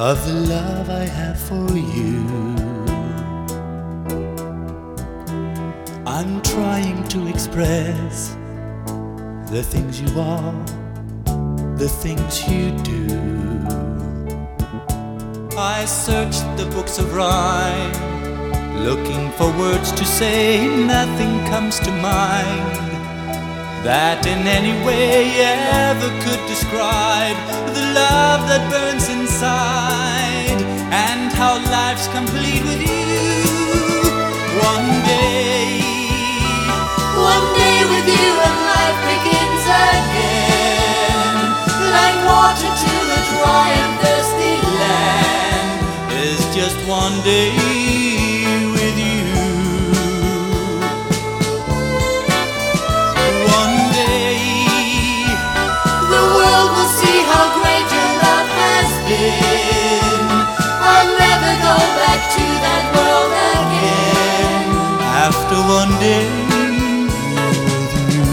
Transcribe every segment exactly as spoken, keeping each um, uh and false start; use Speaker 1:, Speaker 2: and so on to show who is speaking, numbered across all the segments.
Speaker 1: of the love I have for you. I'm trying to express the things you are, the things you do. I searched the books of rhyme, looking for words to say. Nothing comes to mind that in any way ever could describe the love that burns inside, and how life's complete with you. One day,
Speaker 2: one day with you and life begins again. Like water to a dry and thirsty land
Speaker 1: is just one day with you. One day
Speaker 2: the world will see how great your love has been. I'll never go back to that world again
Speaker 1: after one day with you.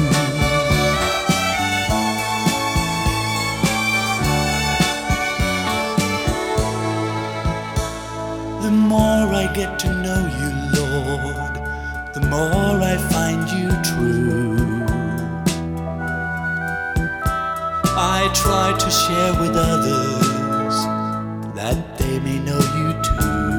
Speaker 1: The more I get to know you, Lord, the more I find you true. I try to share with others that they may know you too.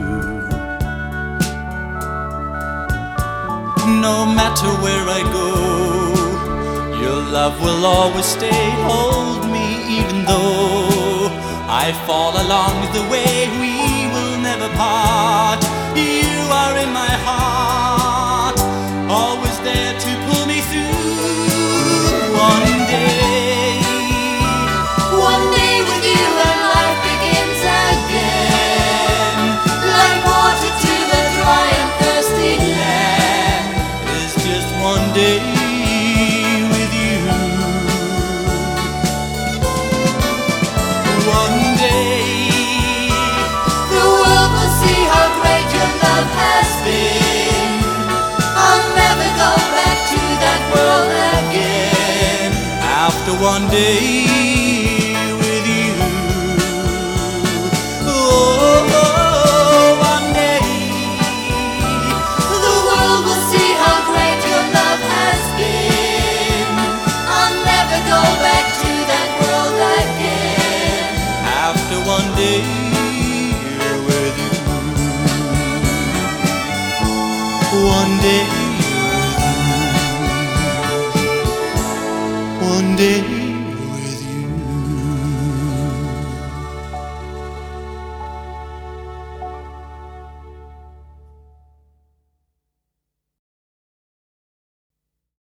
Speaker 1: No matter where I go, your love will always stay. Hold me even though I fall along the way. We will never part. You are in my heart, always there to pull me through. One day,
Speaker 2: one day with you and life begins again. Like water to a dry and thirsty land
Speaker 1: is just one day with you. One day
Speaker 2: the world will see how great your love has been. I'll never go back to that world again
Speaker 1: after one day with you. Oh, oh, one day
Speaker 2: the world will see how great your love has been. I'll never go back to that world again
Speaker 1: after one day with you. One day with you. One day